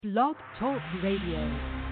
Blog Talk Radio.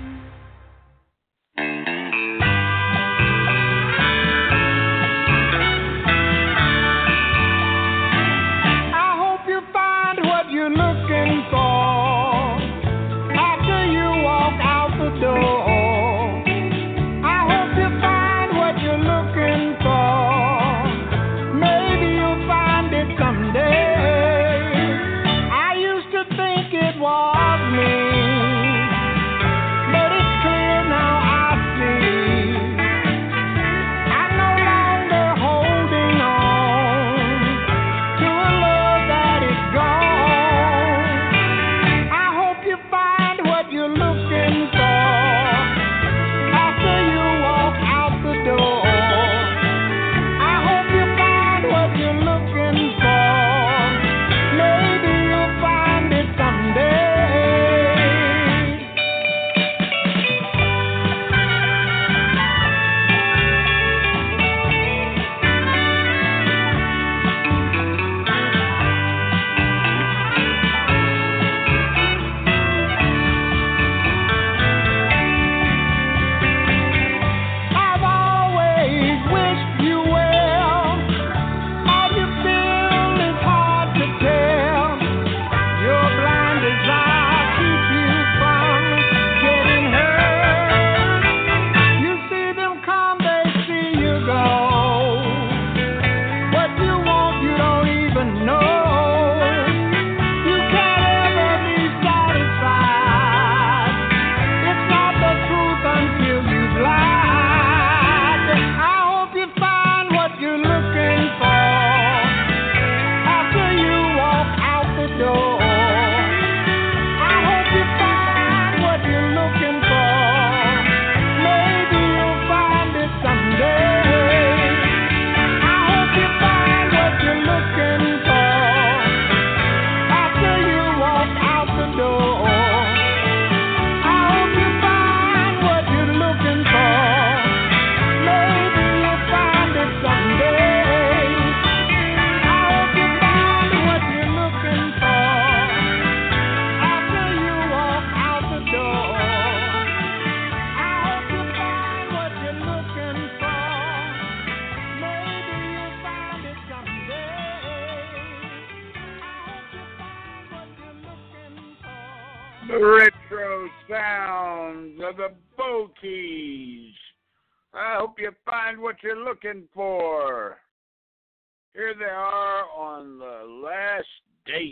Retro sounds of the Bokeys. I hope you find what you're looking for. Here they are on the last date.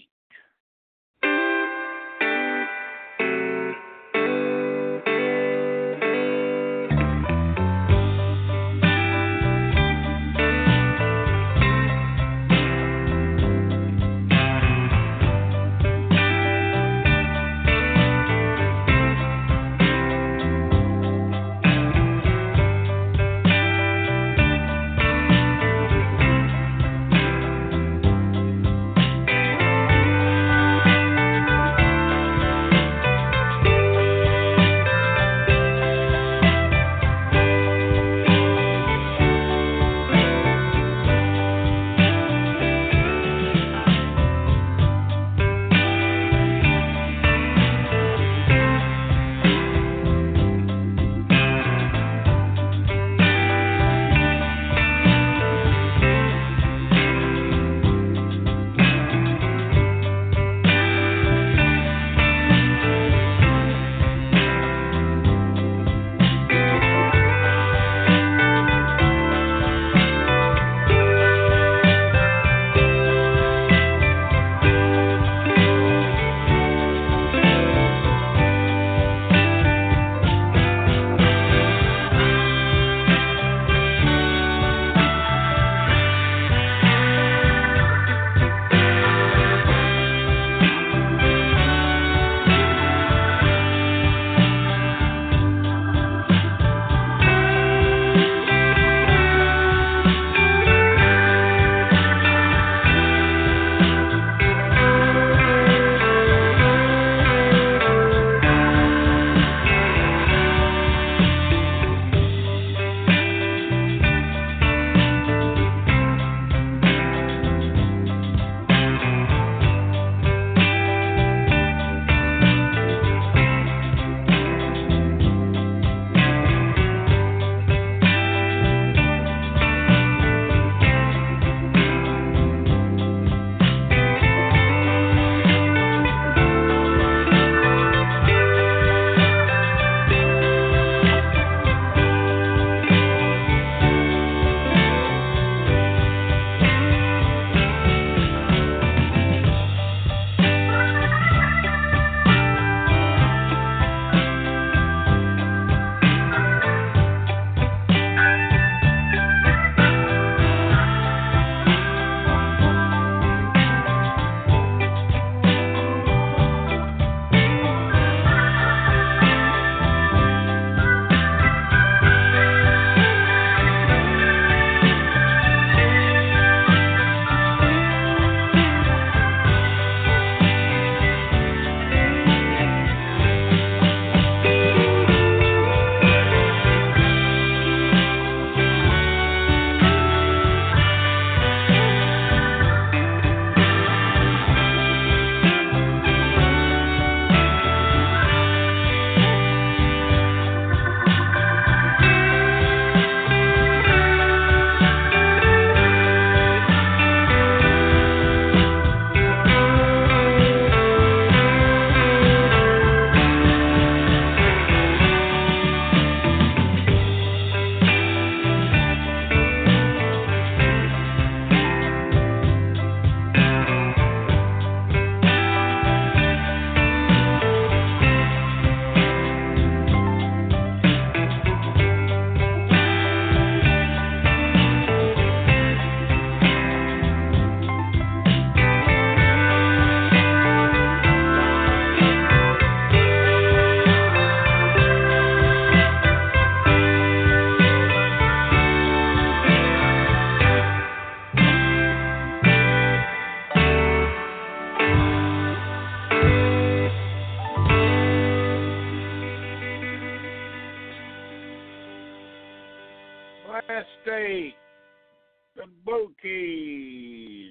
State, the Bokeys.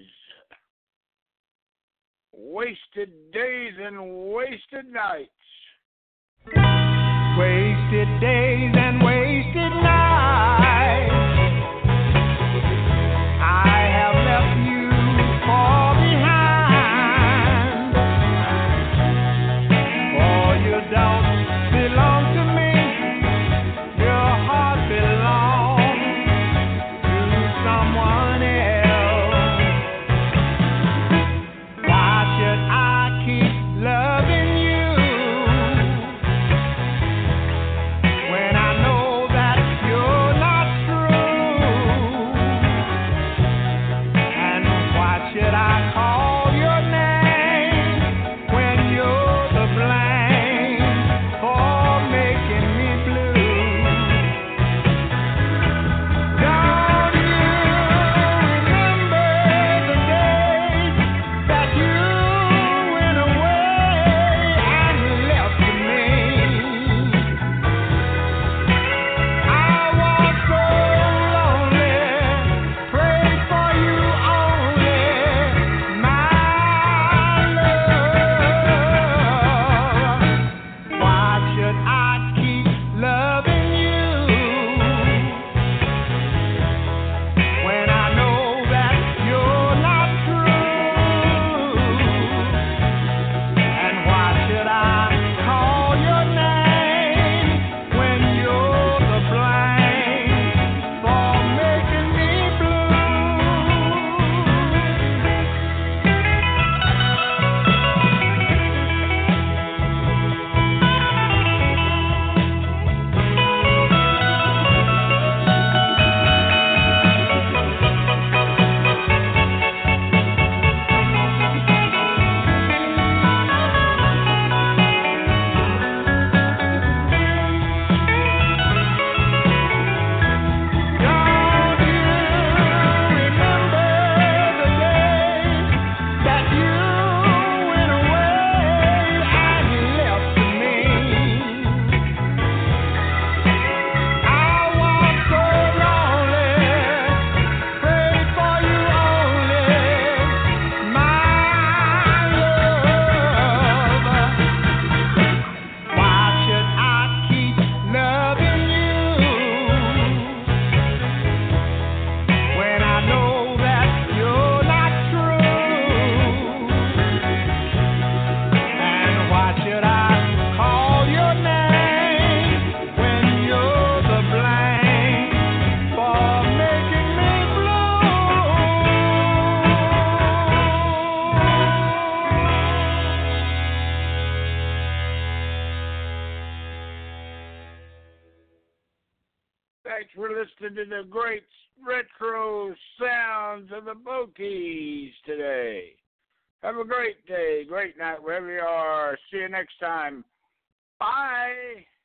Wasted days and wasted nights. Wasted days and wasted nights. I have left you far behind. For you don't belong to me. Your heart belongs to someone else. Why should I keep loving you when I know that you're not true? And why should I call your name when you're the blame for making me blue? Don't you remember the days that you went away and left me? I was so lonely, prayed for you only, my love. Why should I keep loving you when I know that you're not true? And why should I call your name when you're the blame for making me blue? Don't you remember the days that you went away and left me? I was so lonely, prayed for you only, my love. Why should I keep loving you when I know that you're not true? And why should I call your name when you're the blame for making me blue? Thanks for listening to the great retro sounds of the Bokeys today. Have a great day, great night, wherever you are. See you next time. Bye.